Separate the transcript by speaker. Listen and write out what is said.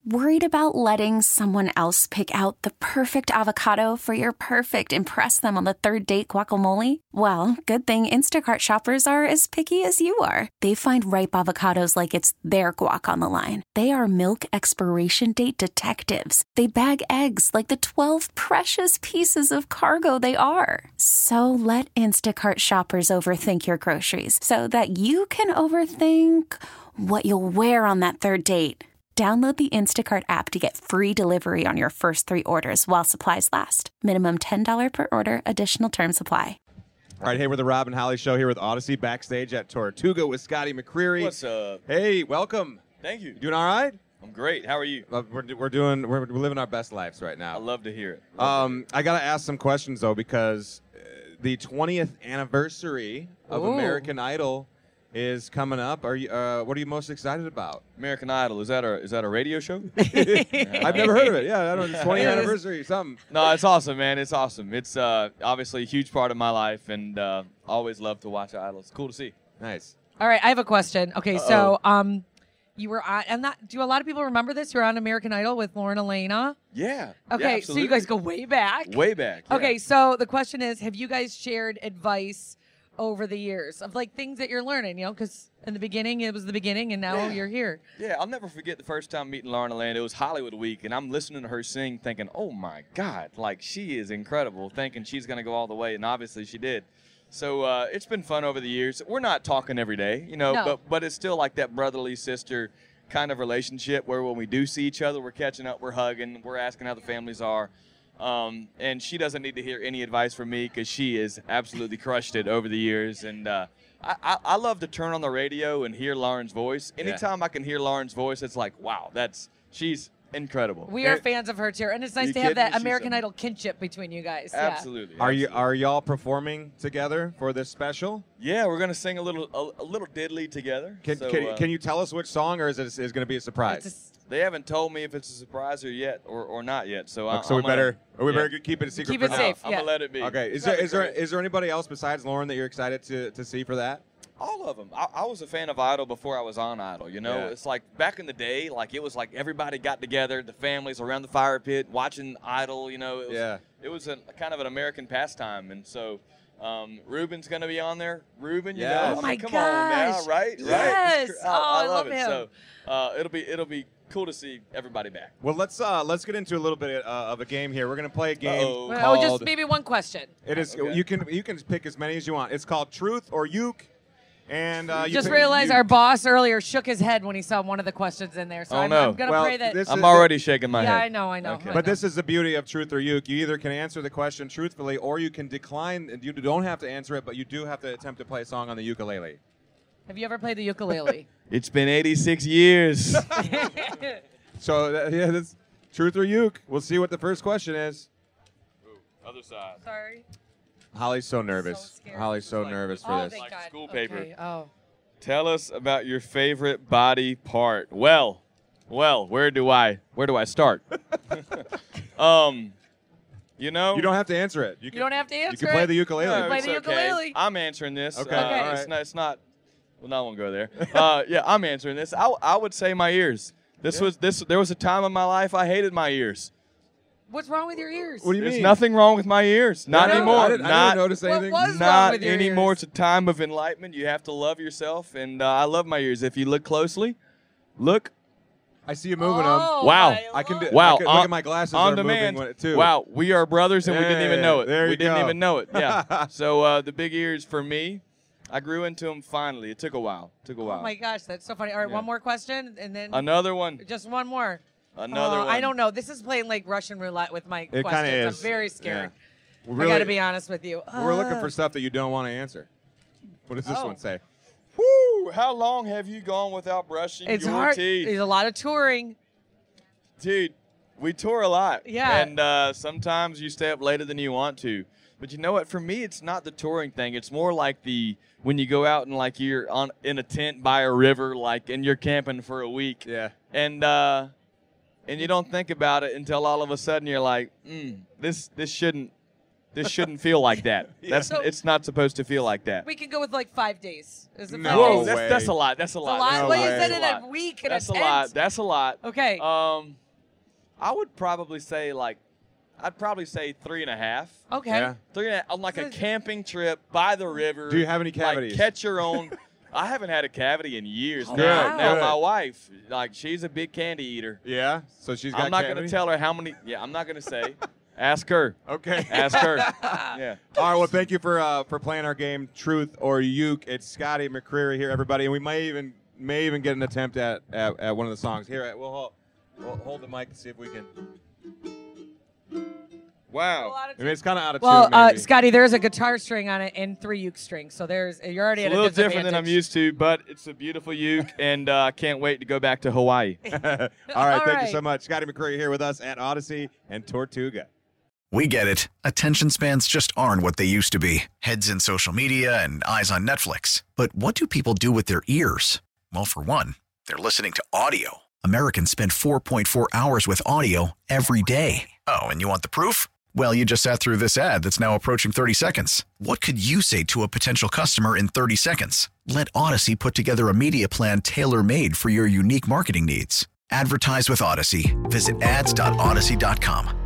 Speaker 1: Worried about letting someone else pick out the perfect avocado for your perfect impress them on the third date guacamole? Well, good thing Instacart shoppers are as picky as you are. They find ripe avocados like it's their guac on the line. They are milk expiration date detectives. They bag eggs like the 12 precious pieces of cargo they are. So let Instacart shoppers overthink your groceries so that you can overthink what you'll wear on that third date. Download the Instacart app to get free delivery on your first 3 orders while supplies last. Minimum $10 per order. Additional terms apply.
Speaker 2: All right, hey, we're the Rob and Holly Show here with Odyssey backstage at Tortuga with Scotty McCreery.
Speaker 3: What's up?
Speaker 2: Hey, welcome.
Speaker 3: Thank you.
Speaker 2: You doing all right?
Speaker 3: I'm great. How are you?
Speaker 2: We're living our best lives right now.
Speaker 3: I love to hear it.
Speaker 2: I got to ask some questions, though, because the 20th anniversary of American Idol is coming up. Are you? What are you most excited about?
Speaker 3: American Idol, is that a radio show?
Speaker 2: I've never heard of it. Yeah, I don't know. It's 20th anniversary, something.
Speaker 3: No, it's awesome, man. It's awesome. It's obviously a huge part of my life, and always love to watch Idol. It's cool to see.
Speaker 2: Nice.
Speaker 4: All right, I have a question. Okay, so you were on, and that, do a lot of people remember this? You were on American Idol with Lauren Elena.
Speaker 3: Yeah.
Speaker 4: Okay,
Speaker 3: yeah,
Speaker 4: so you guys go way back.
Speaker 3: Way back. Yeah.
Speaker 4: Okay, so the question is, have you guys shared advice over the years of like things that you're learning, you know, because in the beginning it was the beginning and now you're here.
Speaker 3: Yeah, I'll never forget the first time meeting Lauren Elena. It was Hollywood Week, and I'm listening to her sing thinking, oh my God, like she is incredible, thinking she's going to go all the way, and obviously she did. So it's been fun over the years. We're not talking every day, you know, but it's still like that brotherly sister kind of relationship where when we do see each other, we're catching up, we're hugging, we're asking how the families are. And she doesn't need to hear any advice from me because she has absolutely crushed it over the years. And I love to turn on the radio and hear Lauren's voice. Anytime I can hear Lauren's voice, it's like, wow, she's incredible.
Speaker 4: We are fans of her too, and it's nice to have that American Idol kinship between you guys.
Speaker 3: Absolutely.
Speaker 2: Yeah. Are y'all performing together for this special?
Speaker 3: Yeah, we're gonna sing a little diddly together.
Speaker 2: Can you tell us which song, or is it going to be a surprise?
Speaker 3: They haven't told me if it's a surprise or not yet. So
Speaker 2: we better keep it a secret.
Speaker 4: Keep
Speaker 2: for
Speaker 4: it
Speaker 2: now.
Speaker 4: safe.
Speaker 3: I'm gonna let it be.
Speaker 2: Okay. Is there anybody else besides Lauren that you're excited to see for that?
Speaker 3: All of them. I was a fan of Idol before I was on Idol. You know, It's like back in the day, like it was like everybody got together, the families around the fire pit watching Idol. You know, it was a kind of an American pastime, and so. Ruben's gonna be on there. Ruben, you know,
Speaker 4: oh my
Speaker 3: come
Speaker 4: gosh.
Speaker 3: on now, right?
Speaker 4: Yes.
Speaker 3: Right? I love it.
Speaker 4: him.
Speaker 3: So it'll be cool to see everybody back.
Speaker 2: Well, let's get into a little bit of a game here. We're gonna play a game
Speaker 4: Well,
Speaker 2: called.
Speaker 4: just maybe one question.
Speaker 2: It is.
Speaker 3: Okay.
Speaker 2: You can pick as many as you want. It's called Truth or Uke. And
Speaker 4: Just realized our boss earlier shook his head when he saw one of the questions in there. So I'm going to pray that.
Speaker 3: I'm already shaking my head.
Speaker 4: Yeah, I know.
Speaker 3: Okay.
Speaker 2: But this is the beauty of Truth or Uke. You either can answer the question truthfully, or you can decline. And you don't have to answer it, but you do have to attempt to play a song on the ukulele.
Speaker 4: Have you ever played the ukulele?
Speaker 3: It's been 86 years.
Speaker 2: So that's Truth or Uke. We'll see what the first question is.
Speaker 3: Ooh, other side.
Speaker 4: Sorry.
Speaker 2: Holly's so nervous.
Speaker 4: So scared.
Speaker 2: Holly's so nervous for this.
Speaker 4: Thank God.
Speaker 3: School paper.
Speaker 4: Okay. Oh.
Speaker 3: Tell us about your favorite body part. Well, where do I start? You know,
Speaker 2: You don't have to answer it.
Speaker 4: You don't have to answer.
Speaker 2: You can play the ukulele.
Speaker 4: Yeah, play
Speaker 3: it's
Speaker 4: the ukulele.
Speaker 3: I'm answering this.
Speaker 2: Okay. All right.
Speaker 3: It's not. Well, no, I won't go there. Yeah, I'm answering this. I would say my ears. There was a time in my life I hated my ears.
Speaker 4: What's wrong with your ears?
Speaker 2: What do you
Speaker 3: There's
Speaker 2: mean?
Speaker 3: nothing wrong with my ears. Not
Speaker 4: No.
Speaker 3: anymore.
Speaker 2: I didn't notice
Speaker 4: What
Speaker 2: anything.
Speaker 4: was wrong
Speaker 3: Not
Speaker 4: with your
Speaker 3: anymore.
Speaker 4: ears?
Speaker 3: It's a time of enlightenment. You have to love yourself, and I love my ears. If you look closely, look.
Speaker 2: I see you moving them.
Speaker 3: Wow.
Speaker 2: I can do.
Speaker 3: Wow.
Speaker 2: I can, look at my glasses.
Speaker 3: On
Speaker 2: are
Speaker 3: demand.
Speaker 2: moving too.
Speaker 3: Wow, we are brothers, and we didn't even know it.
Speaker 2: There you
Speaker 3: we didn't
Speaker 2: go.
Speaker 3: even know it. Yeah. So the big ears for me, I grew into them finally. It took a while.
Speaker 4: Oh my gosh, that's so funny. All right,
Speaker 3: Yeah.
Speaker 4: one more question, and then
Speaker 3: Another one.
Speaker 4: just one more.
Speaker 3: Another one.
Speaker 4: I don't know. This is playing like Russian roulette with my
Speaker 2: It
Speaker 4: questions.
Speaker 2: kind of is.
Speaker 4: I'm very scared.
Speaker 2: Yeah.
Speaker 4: I got to be honest with you.
Speaker 2: We're looking for stuff that you don't want to answer. What does this
Speaker 4: Oh.
Speaker 2: one say?
Speaker 3: Woo! How long have you gone without brushing
Speaker 4: It's
Speaker 3: your
Speaker 4: hard.
Speaker 3: teeth?
Speaker 4: There's a lot of touring.
Speaker 3: Dude, we tour a lot.
Speaker 4: Yeah.
Speaker 3: And sometimes you stay up later than you want to. But you know what? For me, it's not the touring thing. It's more like when you go out and like you're in a tent by a river, like, and you're camping for a week.
Speaker 2: Yeah.
Speaker 3: And you don't think about it until all of a sudden you're like, this shouldn't This shouldn't feel like that.
Speaker 4: So-
Speaker 3: It's not supposed to feel like that.
Speaker 4: We can go with like 5 days. Is it 5
Speaker 2: No
Speaker 3: Whoa,
Speaker 4: days?
Speaker 2: way.
Speaker 3: that's a lot. That's a
Speaker 4: A
Speaker 3: lot.
Speaker 4: lot?
Speaker 2: No
Speaker 4: Well, you
Speaker 2: way.
Speaker 4: said in
Speaker 3: That's
Speaker 4: a week and
Speaker 3: That's
Speaker 4: a
Speaker 3: a
Speaker 4: tent.
Speaker 3: lot. That's a lot.
Speaker 4: Okay.
Speaker 3: I would probably say I'd probably say 3.5.
Speaker 4: Okay.
Speaker 2: Yeah.
Speaker 3: 3.5 on like a
Speaker 4: So-
Speaker 3: camping trip by the river.
Speaker 2: Do you have any cavities?
Speaker 3: Like catch your own. I haven't had a cavity in years.
Speaker 4: Oh,
Speaker 3: now,
Speaker 4: wow.
Speaker 3: now
Speaker 2: Good.
Speaker 3: my wife, like she's a big candy eater.
Speaker 2: Yeah. So she's got
Speaker 3: I'm not going
Speaker 2: cavity?
Speaker 3: to tell her how many. Yeah, I'm not going to say. Ask her.
Speaker 2: Okay.
Speaker 3: Ask her. Yeah.
Speaker 2: All right. Well, thank you for playing our game, Truth or Uke. It's Scotty McCreery here, everybody, and we may even get an attempt at one of the songs here. We'll hold the mic and see if we can. Wow. I mean, it's kind of out of
Speaker 4: Well,
Speaker 2: tune. Maybe.
Speaker 4: Scotty, there's a guitar string on it and 3 uke strings, so you're already
Speaker 3: It's
Speaker 4: at
Speaker 3: a little different than I'm
Speaker 4: disadvantage.
Speaker 3: used to, but it's a beautiful uke, and I can't wait to go back to Hawaii.
Speaker 2: All right.
Speaker 4: All
Speaker 2: Thank you
Speaker 4: right.
Speaker 2: so much, Scotty McCreery here with us at Odyssey and Tortuga.
Speaker 5: We get it. Attention spans just aren't what they used to be. Heads in social media and eyes on Netflix. But what do people do with their ears? Well, for one, they're listening to audio. Americans spend 4.4 hours with audio every day. Oh, and you want the proof? Well, you just sat through this ad that's now approaching 30 seconds. What could you say to a potential customer in 30 seconds? Let Odyssey put together a media plan tailor-made for your unique marketing needs. Advertise with Odyssey. Visit ads.odyssey.com.